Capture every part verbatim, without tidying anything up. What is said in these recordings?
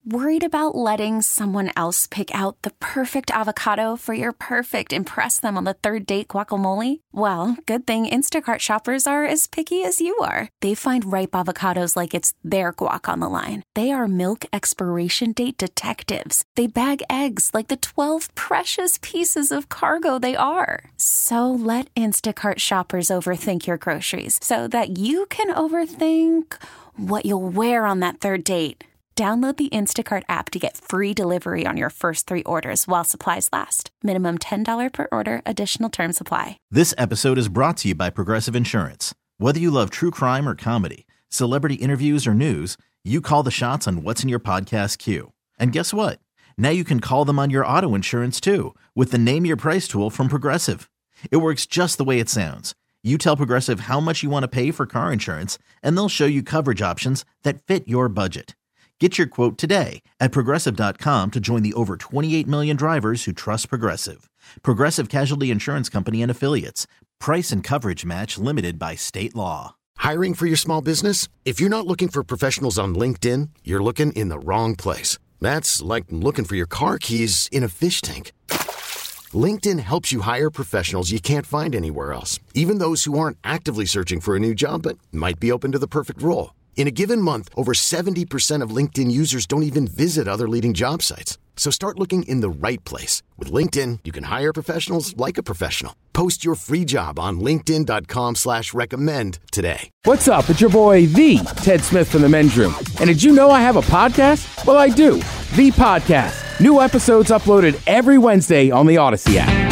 Worried about letting someone else pick out the perfect avocado for your perfect impress them on the third date guacamole? Well, good thing Instacart shoppers are as picky as you are. They find ripe avocados like it's their guac on the line. They are milk expiration date detectives. They bag eggs like the twelve precious pieces of cargo they are. So let Instacart shoppers overthink your groceries so that you can overthink what you'll wear on that third date. Download the Instacart app to get free delivery on your first three orders while supplies last. Minimum ten dollars per order. Additional terms apply. This episode is brought to you by Progressive Insurance. Whether you love true crime or comedy, celebrity interviews or news, you call the shots on what's in your podcast queue. And guess what? Now you can call them on your auto insurance too with the Name Your Price tool from Progressive. It works just the way it sounds. You tell Progressive how much you want to pay for car insurance, and they'll show you coverage options that fit your budget. Get your quote today at Progressive dot com to join the over twenty-eight million drivers who trust Progressive. Progressive Casualty Insurance Company and Affiliates. Price and coverage match limited by state law. Hiring for your small business? If you're not looking for professionals on LinkedIn, you're looking in the wrong place. That's like looking for your car keys in a fish tank. LinkedIn helps you hire professionals you can't find anywhere else, even those who aren't actively searching for a new job but might be open to the perfect role. In a given month, over seventy percent of LinkedIn users don't even visit other leading job sites. So start looking in the right place. With LinkedIn, you can hire professionals like a professional. Post your free job on linkedin dot com slash recommend today. What's up? It's your boy, The Ted Smith from The Men's Room. And did you know I have a podcast? Well, I do. The Podcast. New episodes uploaded every Wednesday on the Odyssey app.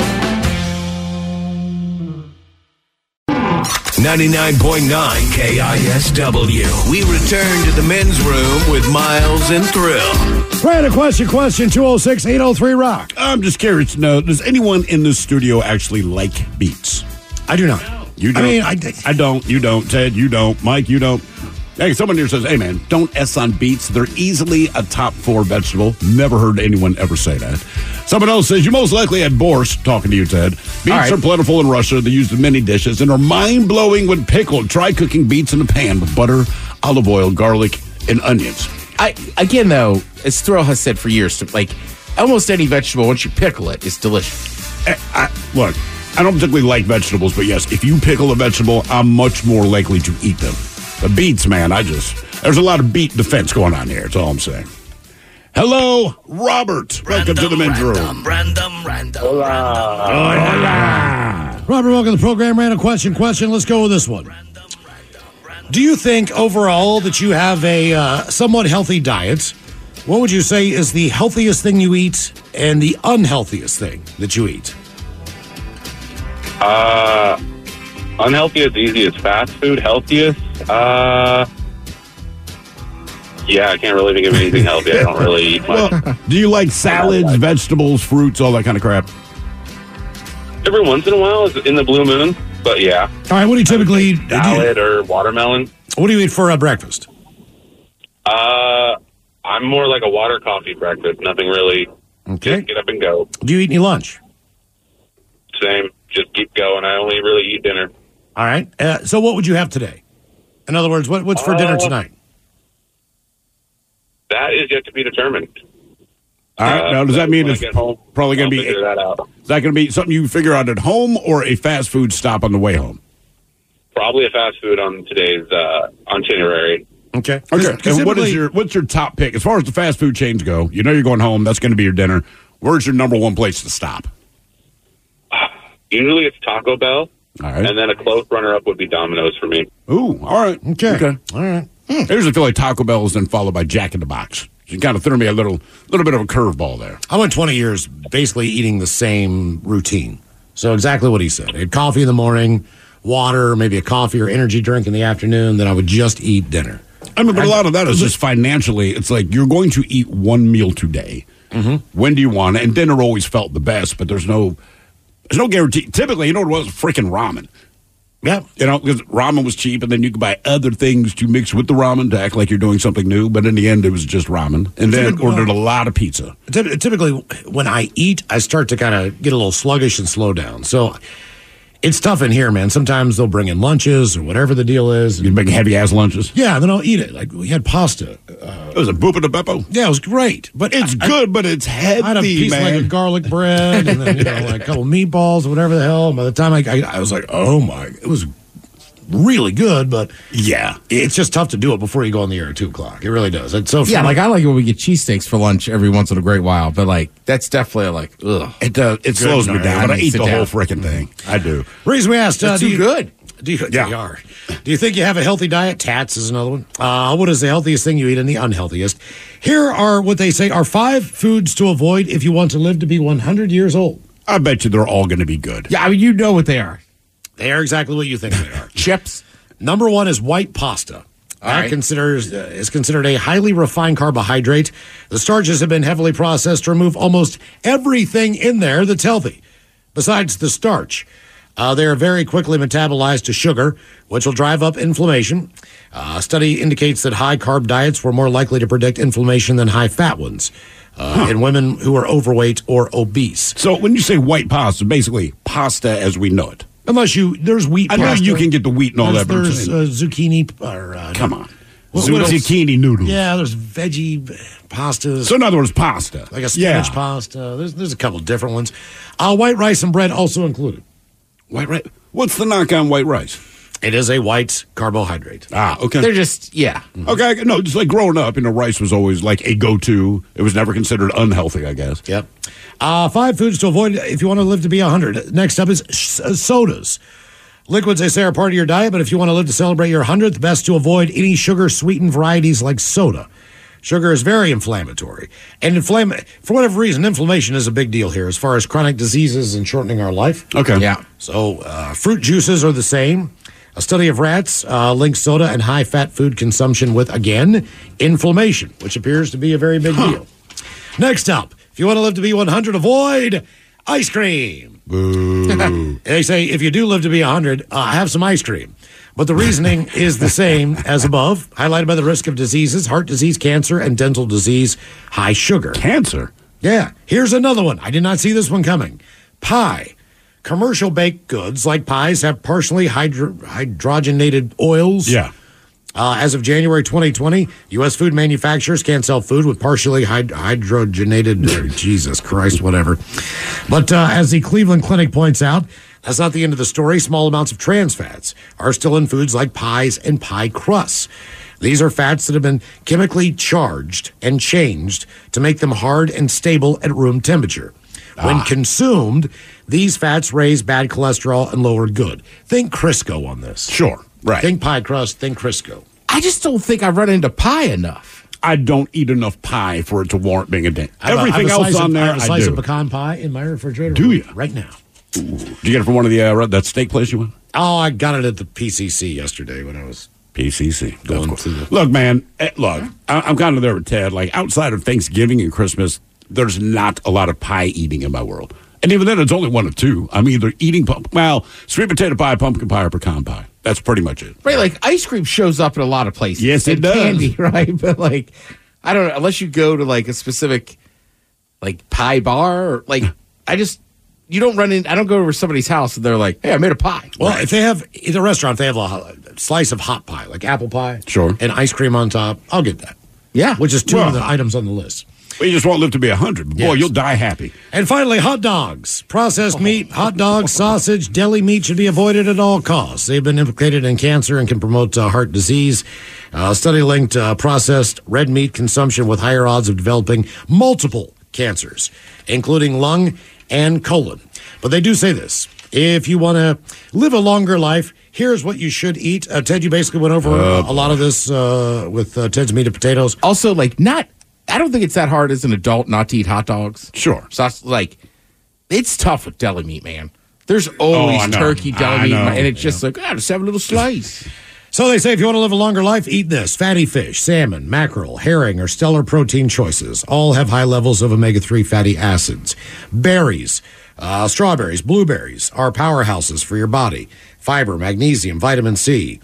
ninety-nine point nine K I S W. We return to the men's room with Miles and Thrill. Random question, question two oh six, eight oh three, rock. I'm just curious to know, does anyone in this studio actually like beets? I do not. You don't? I mean, I, I don't. You don't. Ted, you don't. Mike, you don't. Hey, someone here says, hey, man, don't S on beets. They're easily a top four vegetable. Never heard anyone ever say that. Someone else says, you most likely had borscht, talking to you, Ted. Beets right. are plentiful in Russia. They're used in many dishes and are mind-blowing when pickled. Try cooking beets in a pan with butter, olive oil, garlic, and onions. I Again, though, as Thrill has said for years, like almost any vegetable, once you pickle it, is delicious. I, I, look, I don't particularly like vegetables, but yes, if you pickle a vegetable, I'm much more likely to eat them. The beets, man, I just, there's a lot of beet defense going on here. That's all I'm saying. Hello, Robert. Welcome random, to the men's random, room. Random, random, Hola. random. Hola. Robert, welcome to the program. Random question, question. Let's go with this one. Do you think overall that you have a uh, somewhat healthy diet? What would you say is the healthiest thing you eat and the unhealthiest thing that you eat? Uh, unhealthiest, easiest, fast food. Healthiest, uh, yeah, I can't really think of anything healthy. I don't really eat much. Well, do you like salads, vegetables, fruits, all that kind of crap? Every once in a while, is in the blue moon, but yeah. All right, what do you typically eat? Salad or watermelon. What do you eat for uh, breakfast? Uh, I'm more like a water coffee breakfast. Nothing really. Okay. Just get up and go. Do you eat any lunch? Same. Just keep going. I only really eat dinner. All right. Uh, so what would you have today? In other words, what, what's for uh, dinner tonight? That is yet to be determined. All right. Uh, now, does that mean it's home, probably going to be... Figure that out. Is that going to be something you figure out at home or a fast food stop on the way home? Probably a fast food on today's uh, itinerary. Okay. Okay. And what is your what's your top pick as far as the fast food chains go? You know you're going home. That's going to be your dinner. Where's your number one place to stop? Usually it's Taco Bell. All right. And then a close runner-up would be Domino's for me. Ooh. All right. Okay. Okay. All right. I usually feel like Taco Bell is then followed by Jack in the Box. You kind of threw me a little little bit of a curveball there. I went twenty years basically eating the same routine. So exactly what he said. I had coffee in the morning, water, maybe a coffee or energy drink in the afternoon, then I would just eat dinner. I mean, but a lot of that is just financially. It's like you're going to eat one meal today. Mm-hmm. When do you want it? And dinner always felt the best, but there's no there's no guarantee. Typically, you know what it was? Freaking ramen. Yeah. You know, because ramen was cheap, and then you could buy other things to mix with the ramen to act like you're doing something new. But in the end, it was just ramen. And then Typically, ordered a lot of pizza. Typically, when I eat, I start to kind of get a little sluggish and slow down. So It's tough in here, man. Sometimes they'll bring in lunches or whatever the deal is. You bring heavy ass lunches. Yeah, and then I'll eat it. Like we had pasta. Uh, it was a boop and a beppo. Yeah, it was great, but it's I, good, but it's heavy, I had a piece man. like of garlic bread, and then you know, like a couple meatballs or whatever the hell. And by the time I, I, I was like, oh my, it was really good, but yeah, it's just tough to do it before you go on the air at two o'clock. It really does. It's so yeah, fun. like I like it when we get cheesesteaks for lunch every once in a great while, but like that's definitely like ugh. It uh, it slows me night. down, I but I need to eat sit the whole down. freaking thing. I do. Reason we asked, uh, That's do too you, good. Do you, Yeah. they are. Do you think you have a healthy diet? Tats is another one. Uh, what is the healthiest thing you eat and the unhealthiest? Here are what they say are five foods to avoid if you want to live to be one hundred years old. I bet you they're all going to be good. Yeah, I mean you know what they are. They are exactly what you think they are. Chips. Number one is white pasta. That right. considers uh, is considered a highly refined carbohydrate. The starches have been heavily processed to remove almost everything in there that's healthy, besides the starch. Uh, they are very quickly metabolized to sugar, which will drive up inflammation. Uh, a study indicates that high-carb diets were more likely to predict inflammation than high-fat ones uh, huh. in women who are overweight or obese. So when you say white pasta, basically pasta as we know it. Unless you, there's wheat I pasta. know you can get the wheat and all there's, that. But There's uh, zucchini. Or, uh, Come on. What, what zucchini noodles. Yeah, there's veggie pastas. So in other words, pasta. Like a spinach yeah. pasta. There's, there's a couple different ones. Uh, white rice and bread also included. White rice. What's the knock on white rice? It is a white carbohydrate. Ah, okay. They're just yeah. Mm-hmm. Okay, no, just like growing up, you know, rice was always like a go-to. It was never considered unhealthy, I guess. Yep. Uh, five foods to avoid if you want to live to be one hundred. Next up is sh- uh, sodas. Liquids, they say, are part of your diet, but if you want to live to celebrate your one hundredth, best to avoid any sugar-sweetened varieties like soda. Sugar is very inflammatory. And inflama- for whatever reason, inflammation is a big deal here as far as chronic diseases and shortening our life. Okay. Yeah. So uh, fruit juices are the same. A study of rats uh, links soda and high-fat food consumption with, again, inflammation, which appears to be a very big huh. deal. Next up, if you want to live to be one hundred, avoid ice cream. Boo. They say if you do live to be one hundred, uh, have some ice cream. But the reasoning is the same as above, highlighted by the risk of diseases, heart disease, cancer, and dental disease, high sugar. Cancer? Yeah. Here's another one. I did not see this one coming. Pie. Commercial baked goods like pies have partially hydro- hydrogenated oils. Yeah. Uh, as of January twenty twenty, U S food manufacturers can't sell food with partially hyd- hydrogenated, or Jesus Christ, whatever. But uh, as the Cleveland Clinic points out, that's not the end of the story. Small amounts of trans fats are still in foods like pies and pie crusts. These are fats that have been chemically charged and changed to make them hard and stable at room temperature. When ah. consumed, these fats raise bad cholesterol and lower good. Think Crisco on this. Sure. Right. Think pie crust, think Crisco. I just don't think I run into pie enough. I don't eat enough pie for it to warrant being a dent. Everything a, a else on of, there, I have a slice I do. of pecan pie in my refrigerator. Do you? Right now. Ooh. Did you get it from one of the uh, that steak place you went? Oh, I got it at the P C C yesterday when I was P C C. going cool. to the... Look, man, eh, look, I, I'm kind of there with Ted. Like, outside of Thanksgiving and Christmas, there's not a lot of pie eating in my world. And even then, it's only one of two. I'm either eating, pump- well, sweet potato pie, pumpkin pie, or pecan pie. That's pretty much it. Right, like ice cream shows up in a lot of places. Yes, it and does. Candy, right? But like, I don't know, unless you go to like a specific like pie bar, or like, I just, you don't run in, I don't go over to somebody's house and they're like, hey, I made a pie. Well, right. if they have, at a restaurant, if they have a, a slice of hot pie, like apple pie. Sure. And ice cream on top, I'll get that. Yeah. Which is two well, of the items on the list. Well, you just won't live to be one hundred. Boy, Yes. you'll die happy. And finally, hot dogs. Processed meat, hot dogs, sausage, deli meat should be avoided at all costs. They've been implicated in cancer and can promote uh, heart disease. Uh, a study linked uh, processed red meat consumption with higher odds of developing multiple cancers, including lung and colon. But they do say this. If you want to live a longer life, here's what you should eat. Uh, Ted, you basically went over uh, a lot of this uh, with uh, Ted's Meat and Potatoes. Also, like, not, I don't think it's that hard as an adult not to eat hot dogs. Sure. So, like, it's tough with deli meat, man. There's always oh, turkey deli I meat, know. and it's Yeah. just like, ah, just have a little slice. So they say if you want to live a longer life, eat this. Fatty fish, salmon, mackerel, herring are stellar protein choices. All have high levels of omega three fatty acids. Berries, uh, strawberries, blueberries are powerhouses for your body. Fiber, magnesium, vitamin C.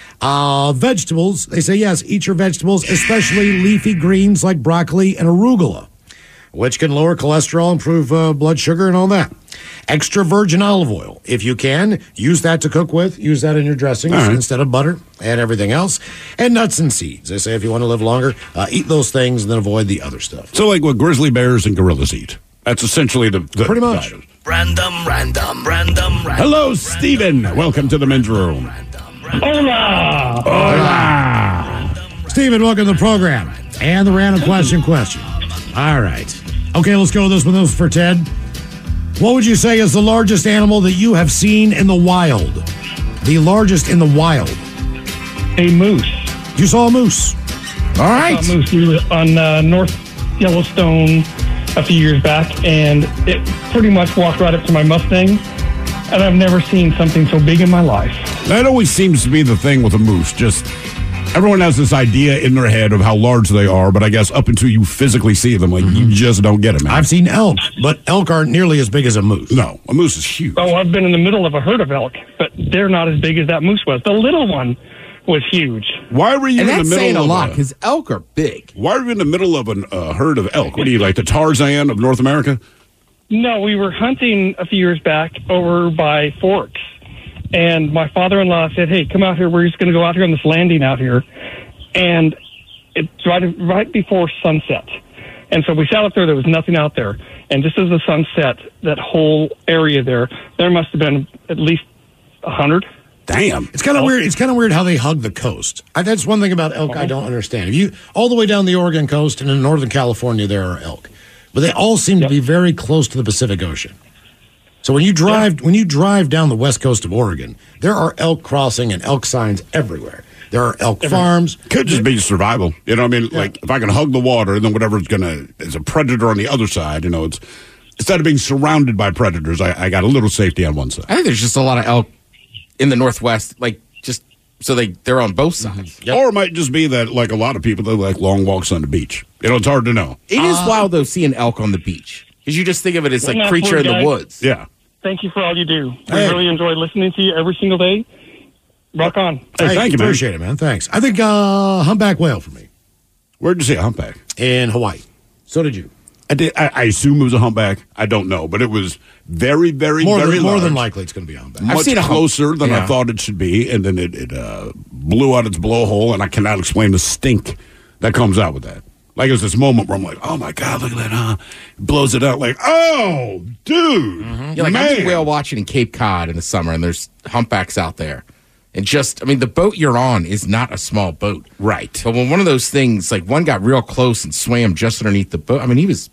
Uh, vegetables, they say yes, eat your vegetables, especially leafy greens like broccoli and arugula. which can lower cholesterol, improve uh, blood sugar, and all that. Extra virgin olive oil. If you can, use that to cook with. Use that in your dressings right. instead of butter and everything else. And nuts and seeds. They say if you want to live longer, uh, eat those things and then avoid the other stuff. So like what grizzly bears and gorillas eat. That's essentially the, the Pretty much. diet. Random, random, random, random. Hello, Stephen. Welcome to the men's room. Hola! Hola! Stephen, welcome to the program. And the random question question. All right. Okay, let's go with this one. This is for Ted. What would you say is the largest animal that you have seen in the wild? The largest in the wild. A moose. You saw a moose. All right. I saw a moose We were on uh, North Yellowstone a few years back, and it pretty much walked right up to my Mustang, and I've never seen something so big in my life. That always seems to be the thing with a moose. Just everyone has this idea in their head of how large they are, but I guess up until you physically see them, like mm-hmm. you just don't get it, man. I've seen elk, but elk aren't nearly as big as a moose. No, a moose is huge. Oh, I've been in the middle of a herd of elk, but they're not as big as that moose was. The little one was huge. Why were you and in the that's middle saying of a lot a, because elk are big. Why were you in the middle of a uh, herd of elk? What are you, like the Tarzan of North America? No, we were hunting a few years back over by Forks, and my father-in-law said, hey, come out here. We're just going to go out here on this landing out here. And it's right, right before sunset. And so we sat up there. There was nothing out there. And just as the sun set, that whole area there, there must have been at least a hundred. Damn. It's kind of weird. It's kind of weird how they hug the coast. I, that's one thing about elk I don't understand. If you all the way down the Oregon coast and in Northern California, there are elk, but they all seem Yep. to be very close to the Pacific Ocean. So when you drive, when you drive down the west coast of Oregon, there are elk crossing and elk signs everywhere. There are elk farms. Could just be survival. You know what I mean? Yeah. Like, if I can hug the water, then whatever's going to, is a predator on the other side, you know, it's, instead of being surrounded by predators, I, I got a little safety on one side. I think there's just a lot of elk in the Northwest, like, just so they, they're on both sides. Yep. Or it might just be that, like a lot of people, they like long walks on the beach. You know, it's hard to know. It is Uh, wild, though, seeing elk on the beach. Because you just think of it as, like, Well, creature in guys. the woods. Yeah. Thank you for all you do. Hey. We really enjoy listening to you every single day. Rock on. Hey, thank you, man. Appreciate it, man. Thanks. I think uh, humpback whale for me Where'd you see a humpback? in Hawaii. So did you. I, did, I, I assume it was a humpback. I don't know, but it was very, very, More very than, more large. than likely, it's going to be a humpback. I've Much seen a hump- closer than I Yeah. thought it should be, and then it, it uh, blew out its blowhole, and I cannot explain the stink that comes out with that. Like, it's this moment where I'm like, oh, my God, look at that, huh? It blows it out like, oh, dude, You're like, I man. do whale watching in Cape Cod in the summer, and there's humpbacks out there. And just, I mean, the boat you're on is not a small boat. Right. But when one of those things, like one got real close and swam just underneath the boat, I mean, he was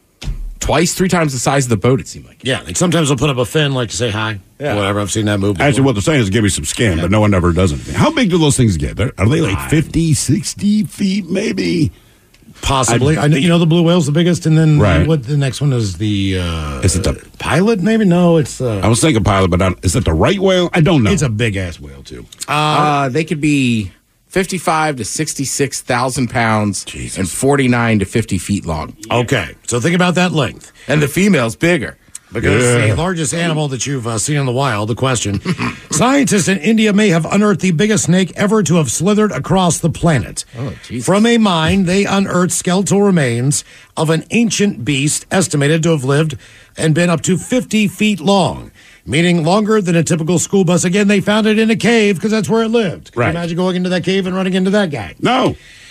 twice, three times the size of the boat, it seemed like. Yeah, like sometimes they'll put up a fin like to say hi. Yeah. Whatever. I've seen that move before. Actually, what they're saying is give me some skin, but no one ever does anything. How big do those things get? They're, are they like fifty, sixty feet, maybe? Possibly. I know, you know, the blue whale's the biggest, and then Right. what the next one is the uh, Is it the- pilot? Maybe no. It's uh, I was thinking pilot, but I, is that the right whale? I don't know. it's a big ass whale too. Uh, they could be fifty-five to sixty-six thousand pounds and forty-nine to fifty feet long. Okay, so think about that length. And the female's bigger. Because Yeah. the largest animal that you've uh, seen in the wild, the question. Scientists in India may have unearthed the biggest snake ever to have slithered across the planet. Oh, Jesus. From a mine, they unearthed skeletal remains of an ancient beast estimated to have lived and been up to fifty feet long, meaning longer than a typical school bus. Again, they found it in a cave because that's where it lived. Can Right. you imagine going into that cave and running into that guy? no.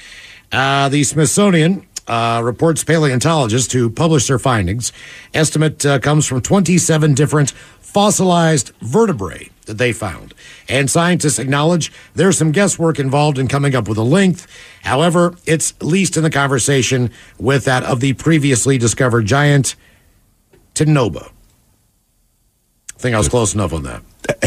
Uh, the Smithsonian uh, reports paleontologists who publish their findings. Estimate uh, comes from twenty-seven different fossilized vertebrae that they found. And scientists acknowledge there's some guesswork involved in coming up with a length. However, it's least in the conversation with that of the previously discovered giant Tinoba. I think I was close enough on that.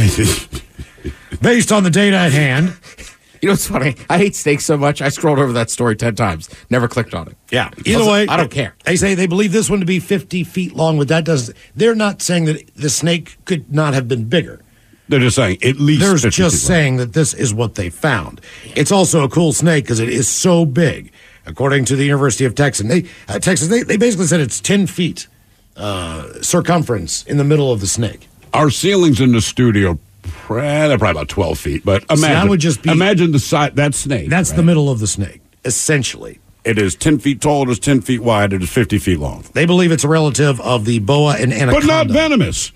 Based on the data at hand, You know what's funny? I hate snakes so much, I scrolled over that story ten times. Never clicked on it. yeah. Either way, I don't care. They say they believe this one to be fifty feet long, but that does. They're not saying that the snake could not have been bigger. They're just saying at least They're fifty just feet long. saying that this is what they found. It's also a cool snake because it is so big. According to the University of Texas, they, uh, Texas, they, they basically said it's ten feet uh, circumference in the middle of the snake. Our ceilings in the studio, pre- they're probably about twelve feet. But imagine, that would just be- imagine the size that snake. That's right? the middle of the snake, essentially. It is ten feet tall. It is ten feet wide. It is fifty feet long. They believe it's a relative of the boa and anaconda. But not venomous.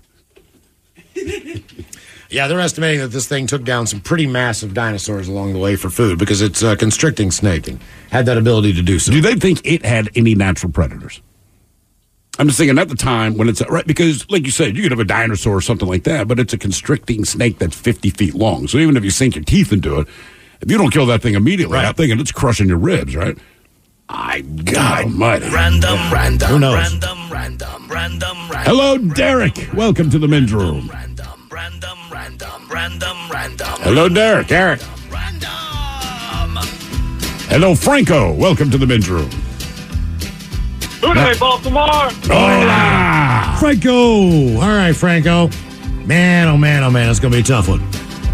Yeah, they're estimating that this thing took down some pretty massive dinosaurs along the way for food because it's a constricting snake and had that ability to do so. Do they think it had any natural predators? I'm just thinking at the time when it's right because, like you said, you could have a dinosaur or something like that, but it's a constricting snake that's fifty feet long. So even if you sink your teeth into it, if you don't kill that thing immediately, right. I'm thinking it's crushing your ribs, right? I God Almighty. Random, yeah. random, Who knows? random, random, random, random. Hello, Derek. Welcome to the men's room. Random, random, random, random, random. Hello, Derek. Derek. Random. Hello, Franco. Welcome to the men's room. Good day, Baltimore. Hola. Franco. All right, Franco. Man, oh man, oh man, it's going to be a tough one.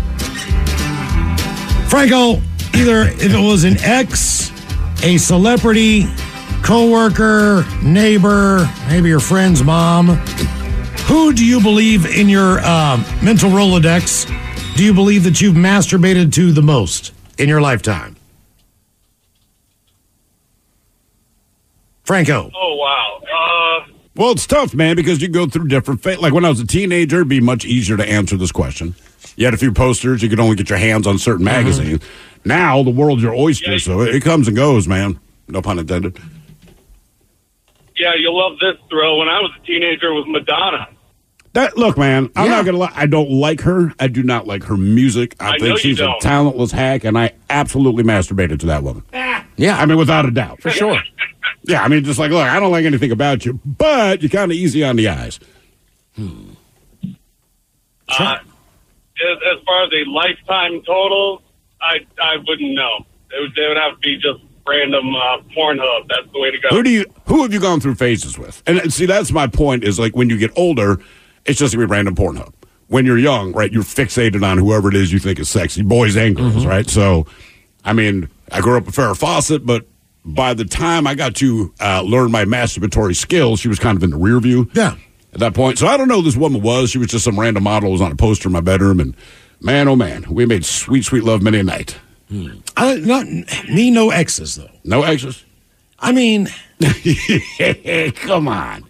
Franco, either if it was an ex, a celebrity, coworker, neighbor, maybe your friend's mom, who do you believe in your uh, mental Rolodex do you believe that you've masturbated to the most in your lifetime? Franco. Oh, wow. Uh, Well, it's tough, man, because you go through different phases. Like when I was a teenager, it'd be much easier to answer this question. You had a few posters. You could only get your hands on certain magazines. Mm-hmm. Now, the world's your oyster, yeah, so it, it comes and goes, man. No pun intended. Yeah, you'll love this thrill. When I was a teenager, it was Madonna. That Look, man, I'm yeah. not going to lie. I don't like her. I do not like her music. I, I think she's a talentless hack, and I absolutely masturbated to that woman. Yeah. I mean, without a doubt. For sure. Yeah, I mean, just like, look, I don't like anything about you, but you're kind of easy on the eyes. Hmm. Uh, as, as far as a lifetime total, I I wouldn't know. It would, it would have to be just random uh, Pornhub. That's the way to go. Who do you? Who have you gone through phases with? And see, that's my point. Is like when you get older, it's just gonna be random Pornhub. When you're young, right, you're fixated on whoever it is you think is sexy, boys and girls, mm-hmm. right? So, I mean, I grew up with Farrah Fawcett, but by the time I got to uh, learn my masturbatory skills, she was kind of in the rear view. Yeah. At that point. So I don't know who this woman was. She was just some random model who was on a poster in my bedroom. And man, oh man, we made sweet, sweet love many a night. Hmm. I, not me, no exes, though. No exes? I mean. Come on.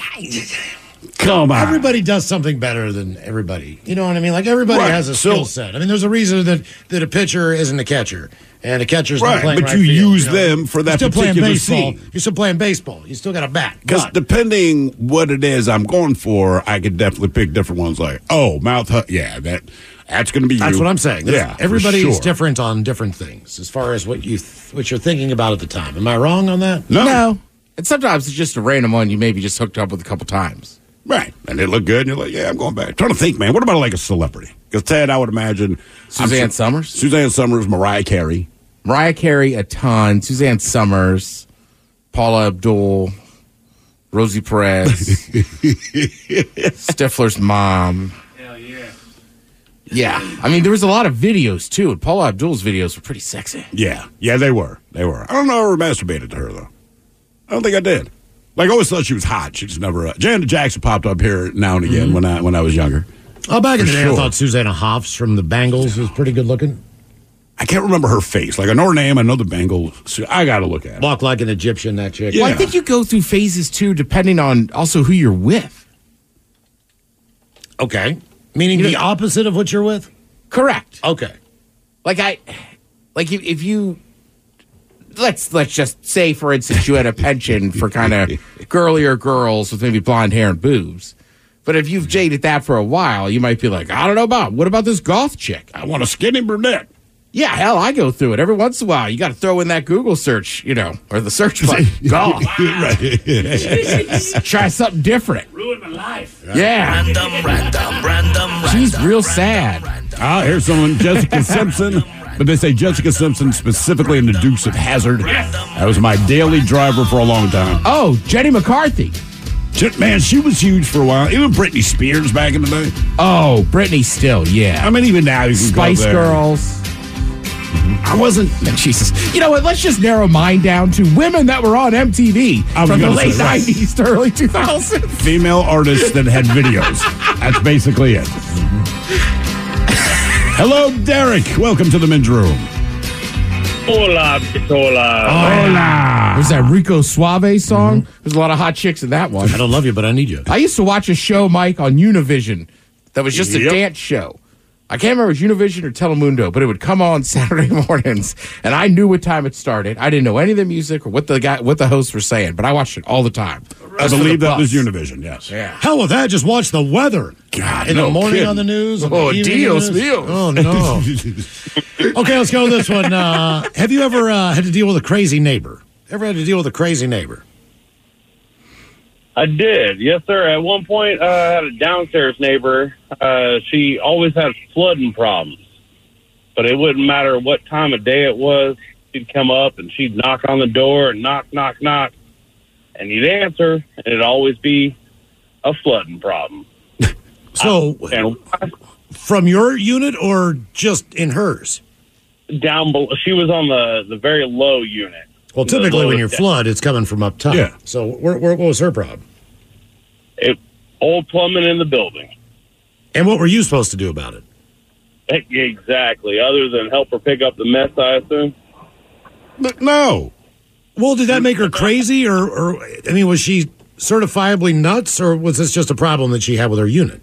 Come on. Everybody does something better than everybody. You know what I mean? Like everybody right. has a so, skill set. I mean, there's a reason that, that a pitcher isn't a catcher. And a catcher's right, not playing but right you field, use you know? them for that You're still particular playing baseball. scene. You're still playing baseball. You still got a bat. Because depending what it is I'm going for, I could definitely pick different ones. Like, oh, mouth, hu- yeah, that that's going to be you. That's what I'm saying. Yeah, everybody's sure. different on different things as far as what you th- what you're thinking about at the time. Am I wrong on that? No. No. And sometimes it's just a random one you maybe just hooked up with a couple times. Right. And they look good, and you're like, yeah, I'm going back. Trying to think, man, what about like a celebrity? Because Ted, I would imagine. Suzanne sure, Summers? Suzanne Summers, Mariah Carey. Mariah Carey, a ton. Suzanne Summers, Paula Abdul, Rosie Perez, Stifler's mom. Hell yeah. Yeah. I mean, there was a lot of videos, too. And Paula Abdul's videos were pretty sexy. Yeah. Yeah, they were. They were. I don't know if I ever masturbated to her, though. I don't think I did. Like, I always thought she was hot. She just never. Uh, Janet Jackson popped up here now and again mm-hmm. when I when I was younger. Oh, back in For the day, sure. I thought Susanna Hoffs from the Bangles was pretty good looking. I can't remember her face. Like, I know her name. I know the Bengals. I got to look at it. Walk like an Egyptian, that chick. Yeah. Well, I think you go through phases, too, depending on also who you're with. Okay. Meaning You know- the opposite of what you're with? Correct. Okay. Like, I, like if, if you, let's, let's just say, for instance, you had a penchant for kind of girlier girls with maybe blonde hair and boobs. But if you've jaded that for a while, you might be like, I don't know about, what about this goth chick? I want a skinny brunette. Yeah, hell, I go through it every once in a while. You got to throw in that Google search, you know, or the search button. Goth. Try something different. Ruined my life. Yeah. Random, random, random, She's random, real random, sad. random. Ah, here's someone, Jessica Simpson. But they say Jessica Simpson specifically in the Dukes of Hazzard. That was my daily driver for a long time. Oh, Jenny McCarthy. Man, she was huge for a while. Even Britney Spears back in the day. Oh, Britney still, yeah. I mean, even now you can Spice go there. Girls. I wasn't. Jesus. You know what? Let's just narrow mine down to women that were on M T V I was from the gonna late say, right. nineties to early two thousands. Female artists that had videos. That's basically it. Hello, Derek. Welcome to the men's room. Hola, Pistola. Hola. There's that Rico Suave song. Mm-hmm. There's a lot of hot chicks in that one. I don't love you, but I need you. I used to watch a show, Mike, on Univision that was just a yep. dance show. I can't remember if it was Univision or Telemundo, but it would come on Saturday mornings, and I knew what time it started. I didn't know any of the music or what the guy, what the hosts were saying, but I watched it all the time. I believe that was Univision, yes. Yeah. Hell with that, just watch the weather. God, in no the morning kidding. on the news. Oh, Dios míos. Oh, no. Okay, let's go with this one. Uh, have you ever uh, had to deal with a crazy neighbor? Ever had to deal with a crazy neighbor? I did, yes, sir. At one point, uh, I had a downstairs neighbor. Uh, she always had flooding problems, but it wouldn't matter what time of day it was. She'd come up and she'd knock on the door and knock, knock, knock, and you'd answer, and it'd always be a flooding problem. So, I, and I, from your unit or just in hers? Down below, she was on the, the very low unit. Well, typically when you're flood, it's coming from up top. Yeah. So where, where, what was her problem? It, old plumbing in the building. And what were you supposed to do about it? Exactly. Other than help her pick up the mess, I assume. But no. Well, did that make her crazy? Or, or, I mean, was she certifiably nuts? Or was this just a problem that she had with her unit?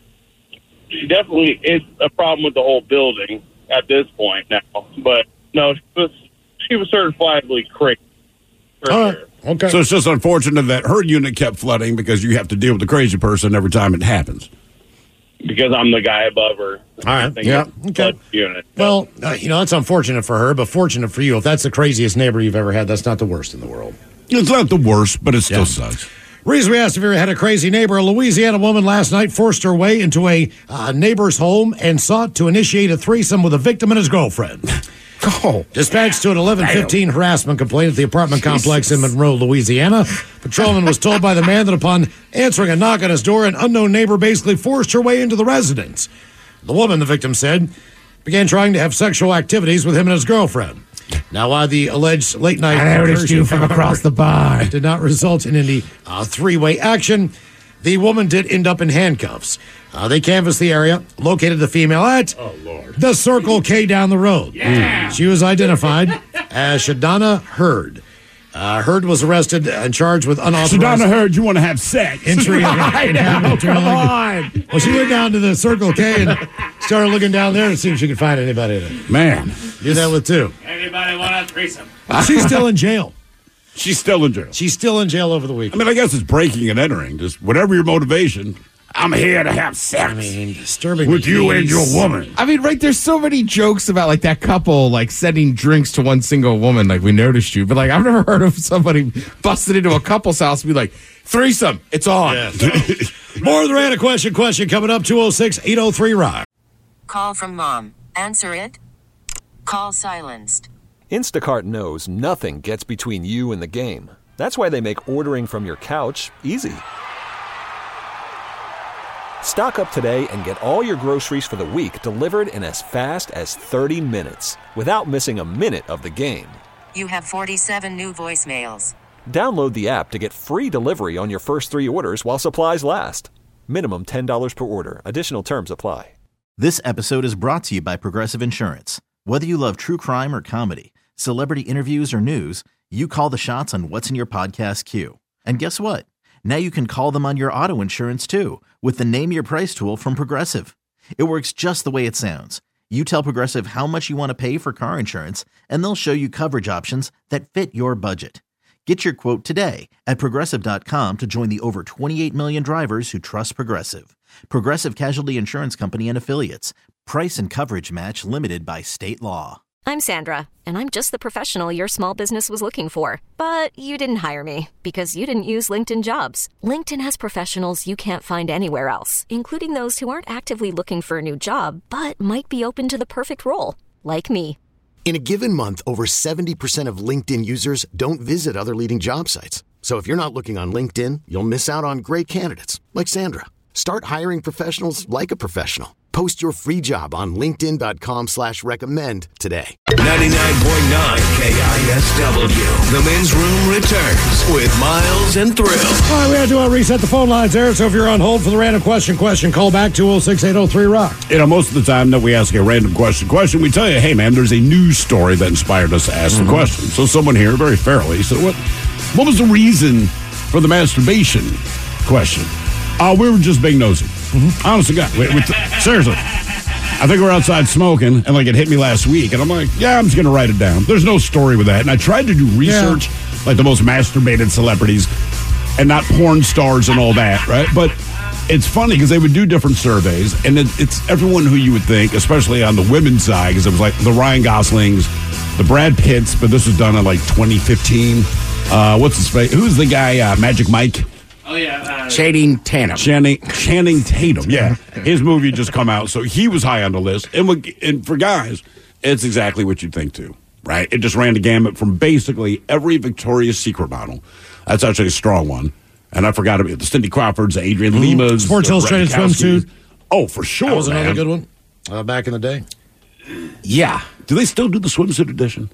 She definitely is a problem with the whole building at this point now. But, no, she was... She was certifiably crazy. All right. Okay. So it's just unfortunate that her unit kept flooding because you have to deal with the crazy person every time it happens. Because I'm the guy above her. All right. Yeah. Okay. Unit. Well, uh, you know, that's unfortunate for her, but fortunate for you. If that's the craziest neighbor you've ever had, that's not the worst in the world. It's not the worst, but it still yeah. sucks. Reason we asked if you ever had a crazy neighbor, a Louisiana woman last night forced her way into a uh, neighbor's home and sought to initiate a threesome with a victim and his girlfriend. Oh. Dispatched to an eleven fifteen harassment complaint at the apartment Jesus. complex in Monroe, Louisiana. Patrolman was told by the man that upon answering a knock on his door, an unknown neighbor basically forced her way into the residence. The woman, the victim said, began trying to have sexual activities with him and his girlfriend. Now, while the alleged late-night I noticed you from across the bar did not result in any uh, three-way action, the woman did end up in handcuffs. Uh, they canvassed the area, located the female at oh, Lord. the Circle K down the road. Yeah. She was identified as Shadana Hurd. Uh, Hurd was arrested and charged with unauthorized... Shadana Hurd, you want to have sex. Entry right now, come on. Well, she went down to the Circle K and started looking down there to see if she could find anybody in it. Man. Do that with two. Anybody want a threesome? She's still in jail. She's still in jail. She's still in jail over the I weekend. mean, I guess it's breaking and entering. Just whatever your motivation, I'm here to have sex. I mean, disturbing with you and your woman. I mean, right, there's so many jokes about, like, that couple, like, sending drinks to one single woman, like, we noticed you. But, like, I've never heard of somebody busted into a couple's house and be like, threesome, it's on. Yeah, no. More of the Random Question question coming up, two oh six, eight oh three, rock. Call from mom. Answer it. Call silenced. Instacart knows nothing gets between you and the game. That's why they make ordering from your couch easy. Stock up today and get all your groceries for the week delivered in as fast as thirty minutes without missing a minute of the game. You have forty-seven new voicemails. Download the app to get free delivery on your first three orders while supplies last. Minimum ten dollars per order. Additional terms apply. This episode is brought to you by Progressive Insurance. Whether you love true crime or comedy, celebrity interviews or news, you call the shots on what's in your podcast queue. And guess what? Now you can call them on your auto insurance too with the Name Your Price tool from Progressive. It works just the way it sounds. You tell Progressive how much you want to pay for car insurance, and they'll show you coverage options that fit your budget. Get your quote today at Progressive dot com to join the over twenty-eight million drivers who trust Progressive. Progressive Casualty Insurance Company and Affiliates. Price and coverage match limited by state law. I'm Sandra, and I'm just the professional your small business was looking for. But you didn't hire me because you didn't use LinkedIn Jobs. LinkedIn has professionals you can't find anywhere else, including those who aren't actively looking for a new job, but might be open to the perfect role, like me. In a given month, over seventy percent of LinkedIn users don't visit other leading job sites. So if you're not looking on LinkedIn, you'll miss out on great candidates like Sandra. Start hiring professionals like a professional. Post your free job on linkedin.com slash recommend today. ninety-nine point nine K I S W. The Men's Room returns with Miles and Thrill. All right, we have to uh, reset the phone lines there, so if you're on hold for the random question, question, call back two oh six, eight oh three, rock. You know, most of the time that we ask a random question, question, we tell you, hey, man, there's a news story that inspired us to ask mm-hmm. the question. So someone here, very fairly, said, what, what was the reason for the masturbation question? Uh, we were just being nosy. Mm-hmm. Honest to God. We, we, seriously. I think we were outside smoking, and like it hit me last week, and I'm like, yeah, I'm just going to write it down. There's no story with that. And I tried to do research, yeah. like the most masturbated celebrities, and not porn stars and all that, right? But it's funny because they would do different surveys, and it, it's everyone who you would think, especially on the women's side, because it was like the Ryan Goslings, the Brad Pitts, but this was done in like twenty fifteen. Uh, what's his face? Who's the guy, uh, Magic Mike? Oh, yeah. Uh, Channing Tatum. Channing, Channing Tatum, yeah. His movie just come out, so he was high on the list. And, we, and for guys, it's exactly what you'd think, too, right? It just ran the gamut from basically every Victoria's Secret model. That's actually a strong one. And I forgot about the Cindy Crawfords, the Adrian mm-hmm. Limas. Sports Illustrated swimsuit. Oh, for sure, That was man. another good one uh, back in the day. Yeah. Do they still do the swimsuit edition?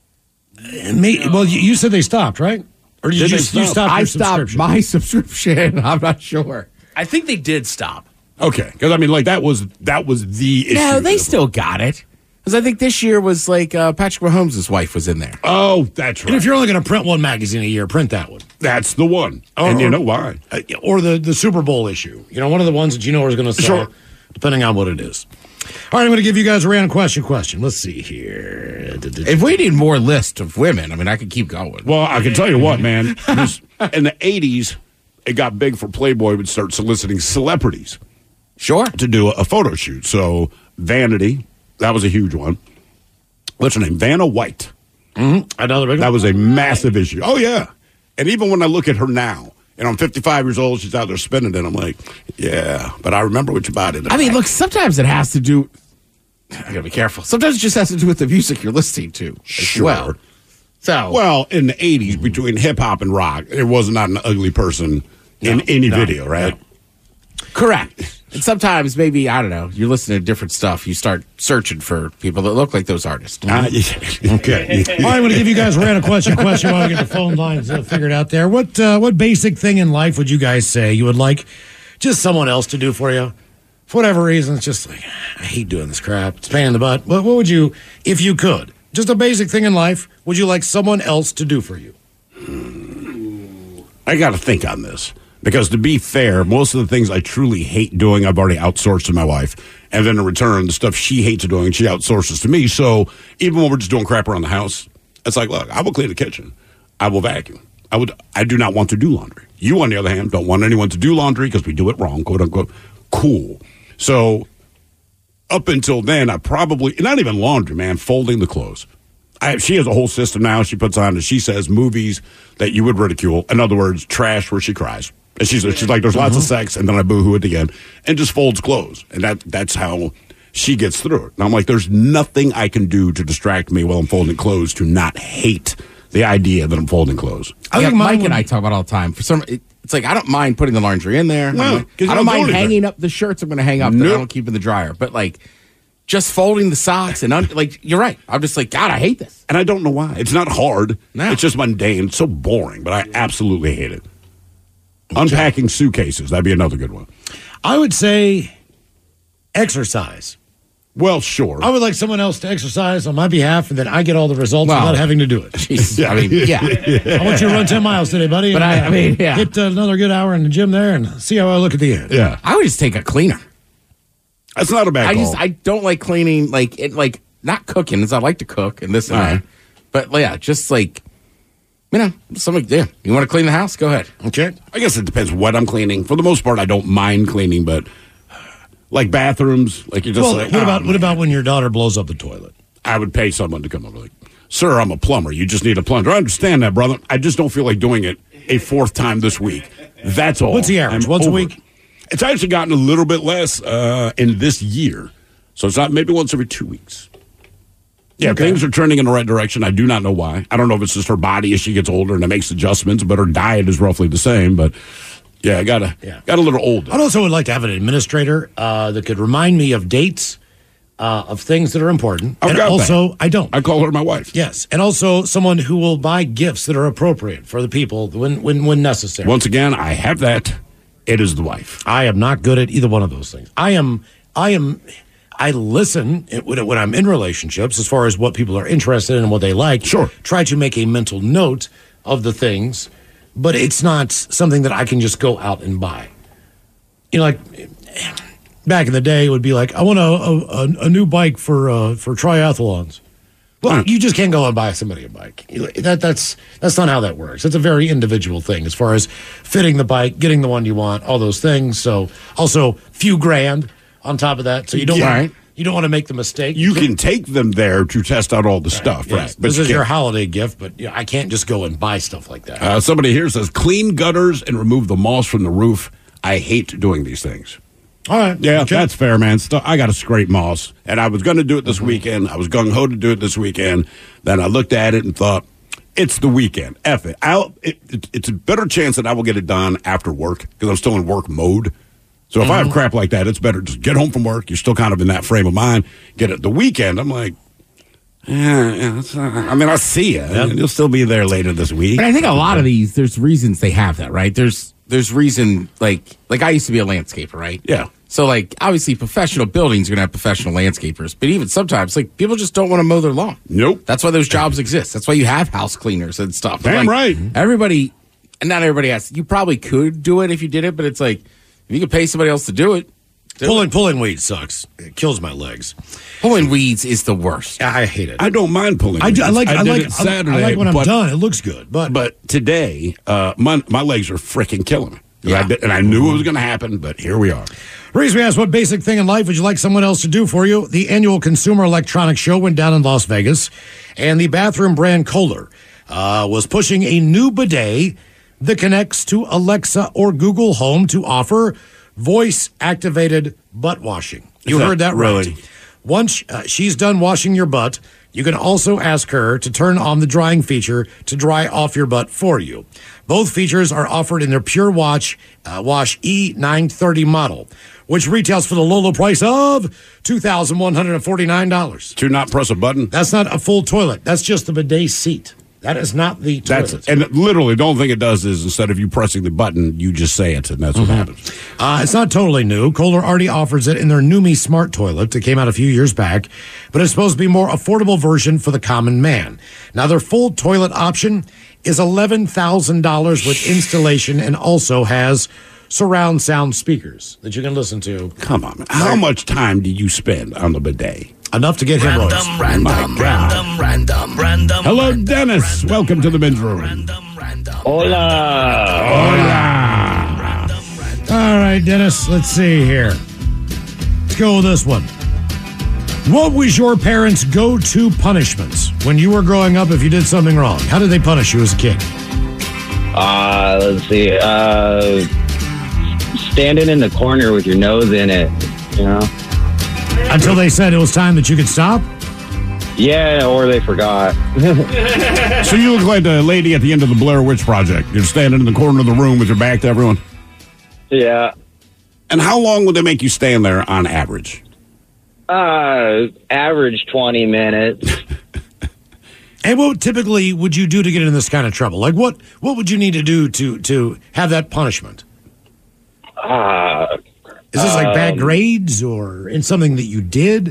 Uh, may, well, you, you said they stopped, right? Or did, did you, stop? you stop I your stopped subscription? my subscription. I'm not sure. I think they did stop. Okay, because I mean, like that was that was the issue. No, they still got it. Because I think this year was like uh, Patrick Mahomes' wife was in there. Oh, that's right. And if you're only going to print one magazine a year, print that one. That's the one. Or, and you know why? Uh, or the, the Super Bowl issue. You know, one of the ones that you know is going to sell, sure. depending on what it is. All right, I'm going to give you guys a random question question. Let's see here. If we need more list of women, I mean, I could keep going. Well, I can tell you what, man. This, in the eighties, it got big for Playboy would start soliciting celebrities. Sure. To do a, a photo shoot. So, Vanity, that was a huge one. What's her name? Vanna White. Mm-hmm. Another big one. That was a massive issue. Oh, yeah. And even when I look at her now, and I'm fifty-five years old, she's out there spinning it. I'm like, yeah, but I remember what you bought it. I mean, look, sometimes it has to do, I gotta be careful. Sometimes it just has to do with the music you're listening to as sure. well. So, well, in the eighties, mm-hmm. between hip hop and rock, there was not an ugly person in no, any no, video, right? No. Correct. And sometimes maybe, I don't know, you're listening to different stuff. You start searching for people that look like those artists. Uh, yeah. Okay. All right, I'm going to give you guys a random question question while we get the phone lines uh, figured out there. What uh, what basic thing in life would you guys say you would like just someone else to do for you? For whatever reason, it's just like, I hate doing this crap. It's a pain in the butt. What, what would you, if you could, just a basic thing in life, would you like someone else to do for you? Hmm. I got to think on this. Because to be fair, most of the things I truly hate doing, I've already outsourced to my wife. And then in return, the stuff she hates doing, she outsources to me. So even when we're just doing crap around the house, it's like, look, I will clean the kitchen. I will vacuum. I would. I do not want to do laundry. You, on the other hand, don't want anyone to do laundry because we do it wrong, quote unquote. Cool. So up until then, I probably, not even laundry, man, folding the clothes. I, she has a whole system now she puts on, and she says movies that you would ridicule. In other words, trash where she cries. And she's, she's like, there's lots mm-hmm. of sex, and then I boo-hoo it again, and just folds clothes. And that that's how she gets through it. And I'm like, there's nothing I can do to distract me while I'm folding clothes to not hate the idea that I'm folding clothes. I think yeah, Mike and I talk about it all the time. For some, it, it's like, I don't mind putting the laundry in there. No, like, I don't, don't mind hanging up the shirts I'm going to hang up nope. that I don't keep in the dryer. But, like, just folding the socks and, un- like, you're right. I'm just like, God, I hate this. And I don't know why. It's not hard. No. It's just mundane. It's so boring, but I absolutely hate it. Unpacking suitcases, that'd be another good one. I would say exercise. Well, sure. I would like someone else to exercise on my behalf, and then I get all the results well, without having to do it. Geez, I mean, yeah. I want you to run ten miles today, buddy. But and, I, I mean, yeah. Hit uh, another good hour in the gym there and see how I look at the end. Yeah. I would just take a cleaner. That's not a bad I call. just I don't like cleaning, like, it, like not cooking, as I like to cook and this and right. that. But, yeah, just like, you know, something, yeah. You want to clean the house? Go ahead. Okay. I guess it depends what I'm cleaning. For the most part, I don't mind cleaning, but like bathrooms, like you just well, like, what oh, about man. what about when your daughter blows up the toilet? I would pay someone to come over. Like, sir, I'm a plumber. You just need a plunger. I understand that, brother. I just don't feel like doing it a fourth time this week. That's all. What's the average? I'm Once over. a week? It's actually gotten a little bit less uh, in this year. So it's not maybe once every two weeks. Yeah, okay. Things are trending in the right direction. I do not know why. I don't know if it's just her body as she gets older and it makes adjustments, but her diet is roughly the same. But Yeah, I got a, Yeah. got a little older. I'd also would like to have an administrator uh, that could remind me of dates uh, of things that are important. I've and got also, that. I don't. I call her my wife. Yes, and also someone who will buy gifts that are appropriate for the people when when, when necessary. Once again, I have that. It is the wife. I am not good at either one of those things. I am, I am, I listen when when I'm in relationships as far as what people are interested in and what they like. Sure. Try to make a mental note of the things, but it's not something that I can just go out and buy. You know, like back in the day, it would be like, I want a a, a new bike for uh, for triathlons. Well, you just can't go and buy somebody a bike. That that's that's not how that works. It's a very individual thing as far as fitting the bike, getting the one you want, all those things. So also few grand on top of that. So you don't Yeah. want, you don't want to make the mistake. You can take them there to test out all the stuff, right? Yes, But this you is your can't. holiday gift, but you know, I can't just go and buy stuff like that. Uh, somebody here says, clean gutters and remove the moss from the roof. I hate doing these things. All right. Yeah, okay. that's fair, man. St- I got to scrape moss, and I was going to do it this weekend. I was gung ho to do it this weekend. Then I looked at it and thought, it's the weekend. F it. I'll, it, it. It's a better chance that I will get it done after work because I'm still in work mode. So if I have crap like that, it's better just get home from work. You're still kind of in that frame of mind. Get it the weekend. I'm like, yeah, yeah it's, uh, I mean, I'll see you. You'll still be there later this week. But I think a lot of these, there's reasons they have that, right? There's there's reason, like, like I used to be a landscaper, right? Yeah. So, like, obviously, professional buildings are going to have professional landscapers. But even sometimes, like, people just don't want to mow their lawn. Nope. That's why those jobs exist. That's why you have house cleaners and stuff. Damn Like, right. Everybody, and not everybody has, you probably could do it if you did it, but it's like, if you could pay somebody else to do it. do Pulling it. pulling weeds sucks. It kills my legs. Pulling weeds is the worst. I hate it. I don't mind pulling. I, do, I weeds. like I, did like it Saturday, I like when I'm but- done. It looks good, but But today, uh, my my legs are freaking killing me. And I Yeah. did- and I knew it was going to happen, but here we are. Reese, we asked what basic thing in life would you like someone else to do for you? The annual Consumer Electronics Show went down in Las Vegas, and the bathroom brand Kohler uh, was pushing a new bidet that connects to Alexa or Google Home to offer voice-activated butt washing. You Is that heard that really? right. Once uh, she's done washing your butt, you can also ask her to turn on the drying feature to dry off your butt for you. Both features are offered in their Pure Watch uh, Wash E nine thirty model, which retails for the low, low price of two thousand one hundred forty-nine dollars. To not press a button? That's not a full toilet. That's just the bidet seat. That is not the toilet. That's and literally the only thing it does is instead of you pressing the button, you just say it, and that's what happens. Uh, it's not totally new. Kohler already offers it in their Numi Smart Toilet that came out a few years back, but it's supposed to be a more affordable version for the common man. Now, their full toilet option is eleven thousand dollars with installation and also has surround sound speakers that you can listen to. Come on, man. How much time do you spend on the bidet? Enough to get hemorrhoids. Random, My God. random, random, random. Hello, Dennis. Welcome to the men's room. Hola. Hola. All right, Dennis, let's see here. Let's go with this one. What was your parents' go-to punishments when you were growing up if you did something wrong? How did they punish you as a kid? Uh, let's see. Uh, standing in the corner with your nose in it, you know? Until they said it was time that you could stop? Yeah, or they forgot. So you look like the lady at the end of the Blair Witch Project. You're standing in the corner of the room with your back to everyone. Yeah. And how long would they make you stand there on average? Uh, average twenty minutes. And what typically would you do to get in this kind of trouble? Like what what would you need to do to to have that punishment? Uh, Is this like bad um, grades or in something that you did?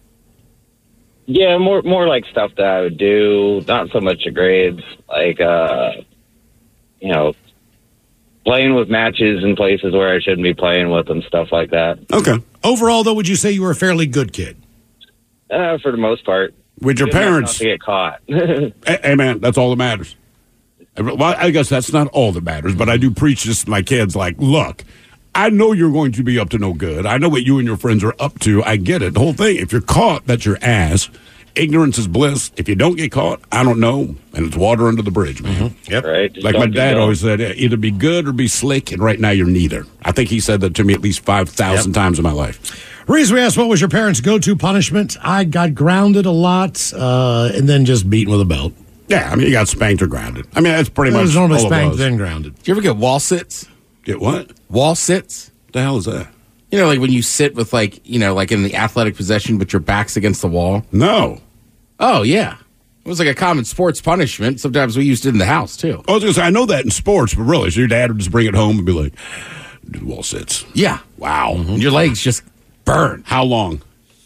Yeah, more more like stuff that I would do, not so much the grades. Like, uh, you know, playing with matches in places where I shouldn't be playing with them, stuff like that. Okay. Overall, though, would you say you were a fairly good kid? Uh, for the most part. With your Good enough parents. not to get caught. Hey, hey, man, that's all that matters. Well, I guess that's not all that matters, but I do preach this to my kids like, look, I know you're going to be up to no good. I know what you and your friends are up to. I get it. The whole thing. If you're caught, that's your ass. Ignorance is bliss. If you don't get caught, I don't know. And it's water under the bridge, man. Mm-hmm. Yep. Right. Just Like my don't be dad dumb. always said, either be good or be slick. And right now you're neither. I think he said that to me at least five thousand times in my life. Reese, we asked what was your parents' go-to punishment? I got grounded a lot uh, and then just beaten with a belt. Yeah, I mean, you got spanked or grounded. I mean, that's pretty It much was normally all it spanked, was. then grounded. Do you ever get wall sits? Get what? Wall sits. The hell is that? You know, like when you sit with like, you know, like in the athletic possession, but your back's against the wall. No. Oh, yeah. It was like a common sports punishment. Sometimes we used it in the house, too. I was going to say, I know that in sports, but really, so your dad would just bring it home and be like, do wall sits. Yeah. Wow. Mm-hmm. And your legs just burn. How long?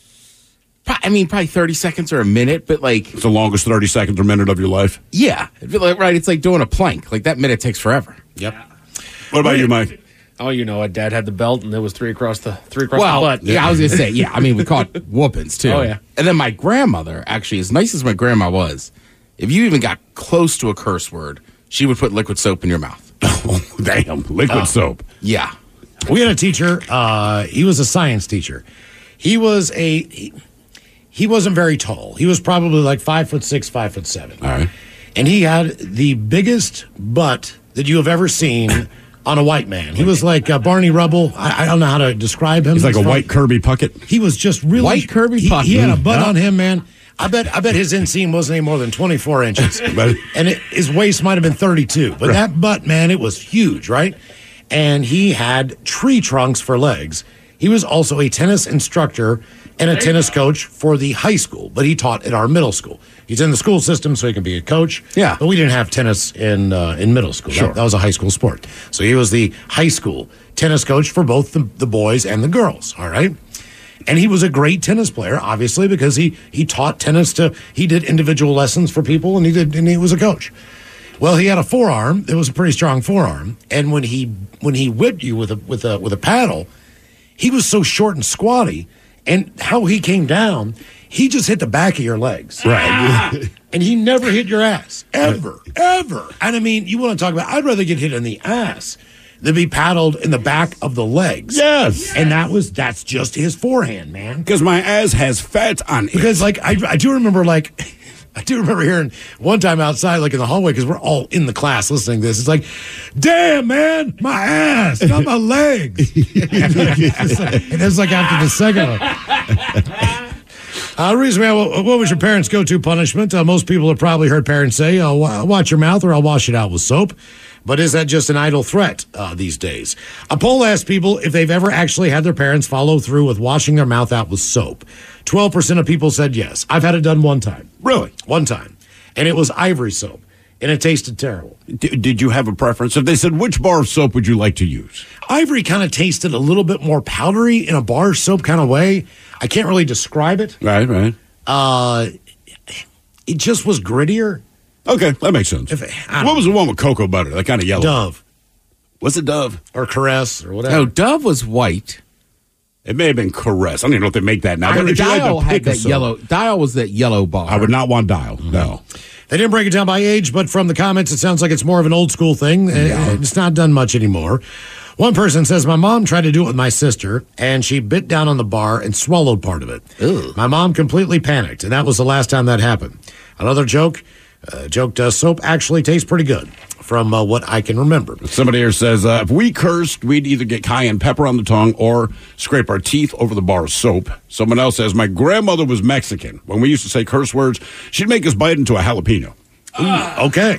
I mean, probably thirty seconds or a minute, but like... It's the longest thirty seconds or minute of your life? Yeah. Like, right, it's like doing a plank. Like, that minute takes forever. Yep. What about you, Mike? Oh, you know what? Dad had the belt, and there was three across the three across well, the butt. Yeah, I was going to say, yeah. I mean, we caught whoopings, too. Oh, yeah. And then my grandmother, actually, as nice as my grandma was, if you even got close to a curse word, she would put liquid soap in your mouth. Oh, damn. Liquid uh, soap. Yeah. We had a teacher. Uh, he was a science teacher. He was a... He, he wasn't very tall. He was probably like five foot six, five foot seven. All right. And he had the biggest butt that you have ever seen on a white man. He was like uh, Barney Rubble. I, I don't know how to describe him. He's like He's a from, white Kirby Puckett. He was just really... White Kirby he, Puckett. He had a butt Yeah. on him, man. I bet I bet his inseam wasn't any more than twenty-four inches. And it, his waist might have been thirty-two. But that butt, man, it was huge, right? And he had tree trunks for legs. He was also a tennis instructor and a tennis coach for the high school, but he taught at our middle school. He's in the school system, so he can be a coach. Yeah. But we didn't have tennis in uh, in middle school. Sure. That, that was a high school sport. So he was the high school tennis coach for both the, the boys and the girls, all right? And he was a great tennis player, obviously, because he he taught tennis to, he did individual lessons for people, and he did, and he was a coach. Well, he had a forearm. It was a pretty strong forearm, and when he when he whipped you with a with a with a paddle, he was so short and squatty, and how he came down, he just hit the back of your legs, Right. and he never hit your ass ever, ever. And I mean, you want to talk about? I'd rather get hit in the ass than be paddled in the back of the legs. Yes. And that was that's just his forehand, man. Because my ass has fat on it. Because like I, I do remember like I do remember hearing one time outside like in the hallway because we're all in the class listening to this. It's like, damn man, my ass, not my legs. And it's like after the second one. Uh, reason we have, what, what was your parents' go-to punishment? Uh, most people have probably heard parents say, "Oh, wa- watch your mouth, or I'll wash it out with soap." But is that just an idle threat uh, these days? A poll asked people if they've ever actually had their parents follow through with washing their mouth out with soap. Twelve percent of people said yes. I've had it done one time. Really? One time, and it was Ivory soap, and it tasted terrible. D- did you have a preference? If they said, which bar of soap would you like to use? Ivory kind of tasted a little bit more powdery in a bar soap kind of way. I can't really describe it. Right, right. Uh, it just was grittier. Okay, that makes sense. If it- I don't What was the one with cocoa butter? That kind of yellow. Dove Was it Dove? or Caress or whatever. No, Dove was white. It may have been Caress. I don't even know if they make that now. I But if you had Dial to had pick a that soap, yellow. Dial was that yellow bar. I would not want Dial. No. They didn't break it down by age, but from the comments, it sounds like it's more of an old school thing. Uh, It's not done much anymore. One person says, my mom tried to do it with my sister, and she bit down on the bar and swallowed part of it. Ew. My mom completely panicked, and that was the last time that happened. Another joke, uh, joked, uh, soap actually tastes pretty good, from uh, what I can remember. Somebody here says, uh, if we cursed, we'd either get cayenne pepper on the tongue or scrape our teeth over the bar of soap. Someone else says, my grandmother was Mexican. When we used to say curse words, she'd make us bite into a jalapeno. Ooh, okay.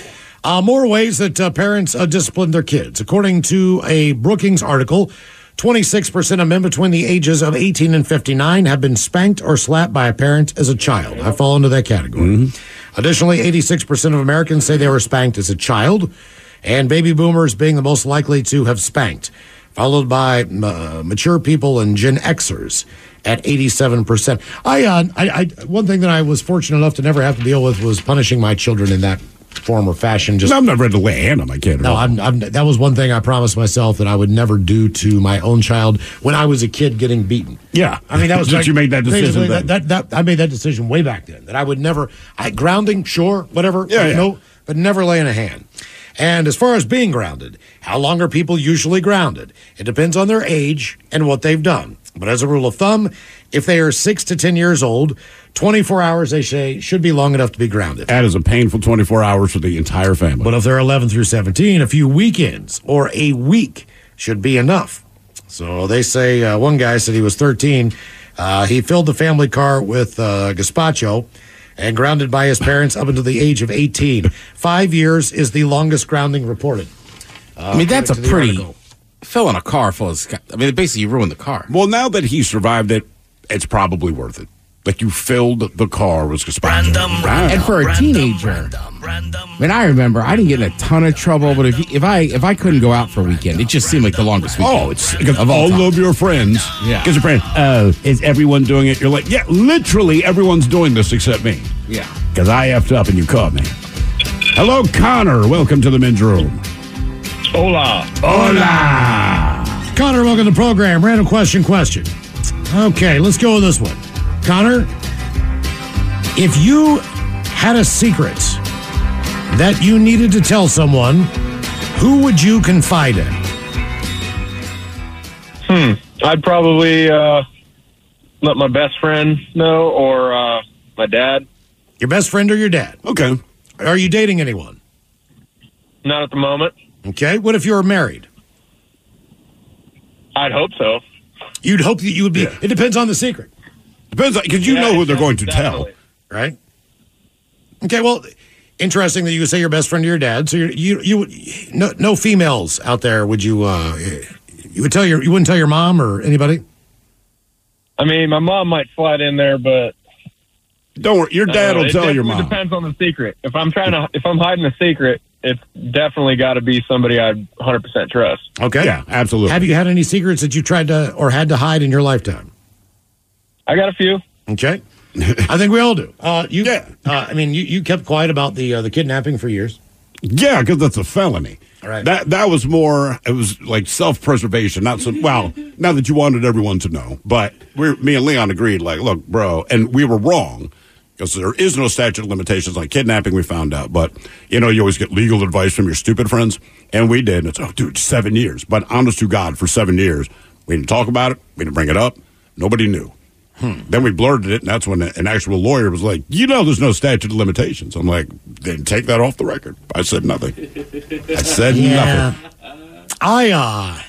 Uh, more ways that uh, parents uh, discipline their kids. According to a Brookings article, twenty-six percent of men between the ages of eighteen and fifty-nine have been spanked or slapped by a parent as a child. I fall into that category. Mm-hmm. Additionally, eighty-six percent of Americans say they were spanked as a child, and baby boomers being the most likely to have spanked, followed by uh, mature people and Gen Xers at eighty-seven percent. I, uh, I, I, one thing that I was fortunate enough to never have to deal with was punishing my children in that form or fashion. Just I'm not ready to lay a hand on my kid. no, I'm, I'm, that was one thing I promised myself that I would never do to my own child when I was a kid getting beaten. Yeah. I mean, that was Did like- you make that decision basically, then? That, that, that, I made that decision way back then that I would never, I, grounding, sure, whatever, Yeah, yeah. no, but never laying a hand. And as far as being grounded, how long are people usually grounded? It depends on their age and what they've done. But as a rule of thumb, if they are six to ten years old, twenty-four hours, they say, should be long enough to be grounded. That is a painful twenty-four hours for the entire family. But if they're eleven through seventeen, a few weekends or a week should be enough. So they say, uh, one guy said he was thirteen. Uh, he filled the family car with uh, gazpacho and grounded by his parents up until the age of eighteen. Five years is the longest grounding reported. Uh, I mean, that's a according to the pretty article. filling a car full of. sc- I mean, basically, you ruined the car. Well, now that he survived it, it's probably worth it. Like you filled the car with Random, random, And for a teenager, I mean, I remember I didn't get in a ton of trouble, but if you- if I if I couldn't go out for a weekend, it just seemed like the longest weekend. Oh, it's because of all all time. of your friends. Yeah. Because your friend, oh, is everyone doing it? You're like, yeah, literally everyone's doing this except me. Yeah. Because I effed up and you caught me. Hello, Connor. Welcome to the men's room. Hola. Hola. Connor, welcome to the program. Random question question. Okay, let's go with this one. Connor, if you had a secret that you needed to tell someone, who would you confide in? Hmm. I'd probably uh, let my best friend know, or uh, my dad. Your best friend or your dad? Okay. Are you dating anyone? Not at the moment. Okay. What if you were married? I'd hope so. You'd hope that you would be. It depends on the secret. Depends, because you Yeah, know who they're going to definitely. tell. Right? Okay, well, interesting that you would say your best friend to your dad. So you're, you you would no no females out there. Would you uh you would tell your you wouldn't tell your mom or anybody? I mean, my mom might slide in there, but Don't worry, your dad uh, will it tell your definitely mom. Depends on the secret. If I'm trying to, if I'm hiding a secret, it's definitely got to be somebody I one hundred percent trust. Okay, Yeah, absolutely. Have you had any secrets that you tried to or had to hide in your lifetime? I got a few. Okay, I think we all do. Uh, you, Yeah. uh, I mean, you, you kept quiet about the uh, the kidnapping for years. Yeah, because that's a felony. Right. That that was more. It was like self preservation, not so. Well, not that you wanted everyone to know, but we, me and Leon agreed. Like, look, bro, and we were wrong because there is no statute of limitations on kidnapping. We found out, but you know, you always get legal advice from your stupid friends, and we did. It's oh, dude, seven years. But honest to God, for seven years, we didn't talk about it. We didn't bring it up. Nobody knew. Hmm. Then we blurted it, and that's when an actual lawyer was like, you know, there's no statute of limitations. I'm like, then take that off the record. I said nothing. I said Yeah. nothing. I uh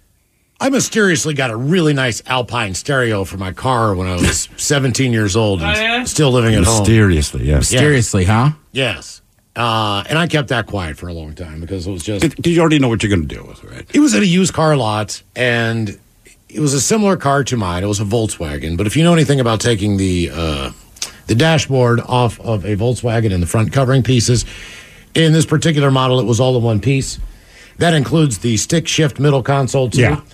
I mysteriously got a really nice Alpine stereo for my car when I was seventeen years old and still living at home. Mysteriously, yes. Mysteriously, huh? Yes. Uh, and I kept that quiet for a long time because it was just Because you already know what you're going to deal with, right? it was at a used car lot, and it was a similar car to mine. It was a Volkswagen. But if you know anything about taking the uh, the dashboard off of a Volkswagen and the front covering pieces, in this particular model, it was all in one piece. That includes the stick shift middle console, too. Yeah.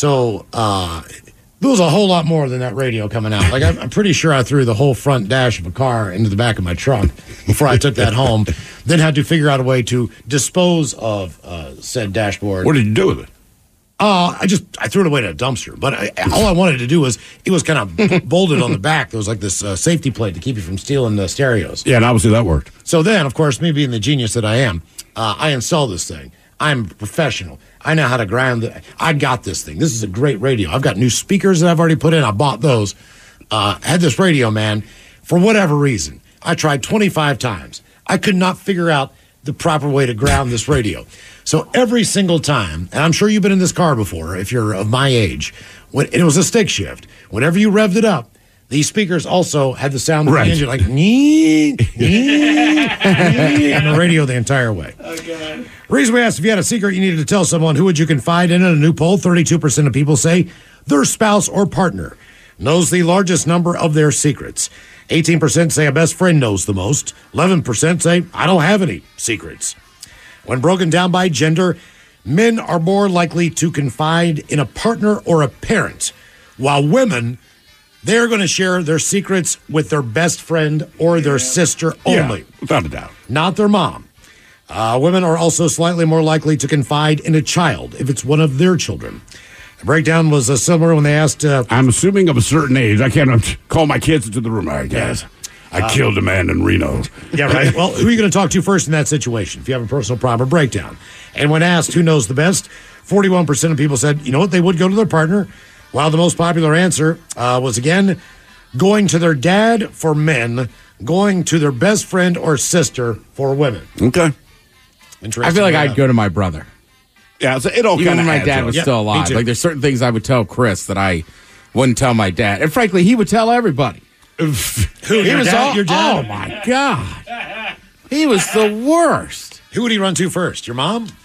So uh, there was a whole lot more than that radio coming out. Like, I'm, I'm pretty sure I threw the whole front dash of a car into the back of my trunk before I took that home. Then had to figure out a way to dispose of uh, said dashboard. What did you do with it? Uh, I just I threw it away to a dumpster. But I, all I wanted to do was it was kind of bolted on the back. There was like this uh, safety plate to keep you from stealing the stereos. Yeah, and obviously that worked. So then, of course, me being the genius that I am, uh, I installed this thing. I'm a professional. I know how to ground it. I got this thing. This is a great radio. I've got new speakers that I've already put in. I bought those. Uh, had this radio, man. For whatever reason, I tried twenty-five times. I could not figure out the proper way to ground this radio. So every single time, and I'm sure you've been in this car before if you're of my age, when it was a stick shift. Whenever you revved it up, these speakers also had the sound of Right. the engine like nee, nee, nee, on the radio the entire way. Okay. Reason we asked if you had a secret you needed to tell someone, who would you confide in? In a new poll, thirty-two percent of people say their spouse or partner knows the largest number of their secrets. eighteen percent say a best friend knows the most. eleven percent say, I don't have any secrets. When broken down by gender, men are more likely to confide in a partner or a parent, while women, they're going to share their secrets with their best friend or their sister only. Yeah, without a doubt. Not their mom. Uh, women are also slightly more likely to confide in a child if it's one of their children. The breakdown was uh, similar when they asked... Uh, I'm assuming of a certain age. I can't um, call my kids into the room. All right, guys. I Uh, killed a man in Reno. Yeah, right. Well, who are you going to talk to first in that situation if you have a personal problem or breakdown? And when asked who knows the best, forty-one percent of people said, you know what, they would go to their partner, while the most popular answer uh, was, again, going to their dad for men, going to their best friend or sister for women. Okay. Interesting. I feel like Yeah. I'd go to my brother. Yeah, so it all Even kind when of my dad was Yep, still me alive. too. Like, there's certain things I would tell Chris that I wouldn't tell my dad. And frankly, he would tell everybody. Who, He your was dad? all, your dad? oh, my God. He was the worst. Who would he run to first? Your mom?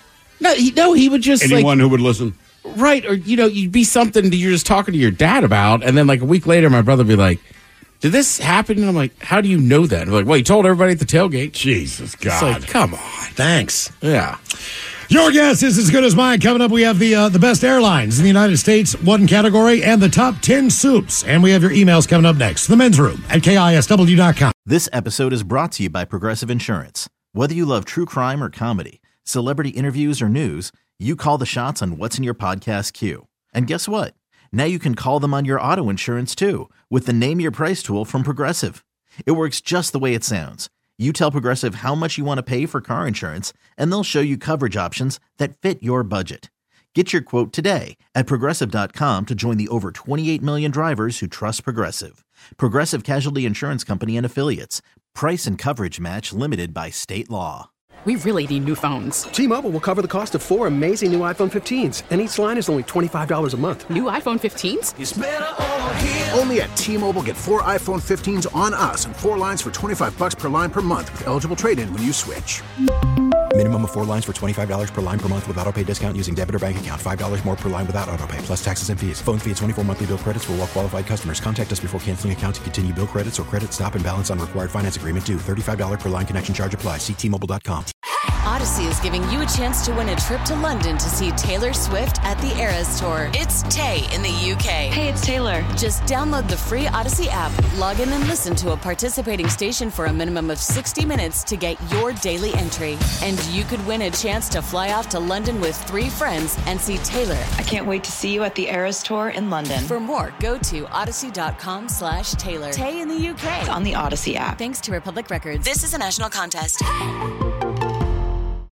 No, he, no, he would just anyone like, who would listen. Right, or you know, you'd be something that you're just talking to your dad about, and then like a week later, my brother would be like, "Did this happen?" And I'm like, "How do you know that?" And I'm like, "Well, he told everybody at the tailgate." Jesus God, it's like, come on, thanks. Yeah. Your guess is as good as mine. Coming up, we have the uh, the best airlines in the United States, one category, and the top ten soups. And we have your emails coming up next. The Men's Room at K I S W dot com. This episode is brought to you by Progressive Insurance. Whether you love true crime or comedy, celebrity interviews or news, you call the shots on what's in your podcast queue. And guess what? Now you can call them on your auto insurance too with the Name Your Price tool from Progressive. It works just the way it sounds. You tell Progressive how much you want to pay for car insurance, and they'll show you coverage options that fit your budget. Get your quote today at Progressive dot com to join the over twenty-eight million drivers who trust Progressive. Progressive Casualty Insurance Company and Affiliates. Price and coverage match limited by state law. We really need new phones. T-Mobile will cover the cost of four amazing new iPhone fifteens, and each line is only twenty-five dollars a month. New iPhone fifteens? It's better over here. Only at T-Mobile, get four iPhone fifteens on us and four lines for twenty-five dollars per line per month with eligible trade-in when you switch. Minimum of four lines for twenty-five dollars per line per month with autopay discount using debit or bank account. five dollars more per line without autopay, plus taxes and fees. Phone fee at twenty-four monthly bill credits for well-qualified customers. Contact us before canceling account to continue bill credits or credit stop and balance on required finance agreement due. thirty-five dollars per line connection charge applies. See T Mobile dot com. Odyssey is giving you a chance to win a trip to London to see Taylor Swift at the Eras Tour. It's Tay in the U K. Hey, it's Taylor. Just download the free Odyssey app, log in and listen to a participating station for a minimum of sixty minutes to get your daily entry. And you could win a chance to fly off to London with three friends and see Taylor. I can't wait to see you at the Eras Tour in London. For more, go to odyssey.com slash Taylor. Tay in the U K. It's on the Odyssey app. Thanks to Republic Records. This is a national contest.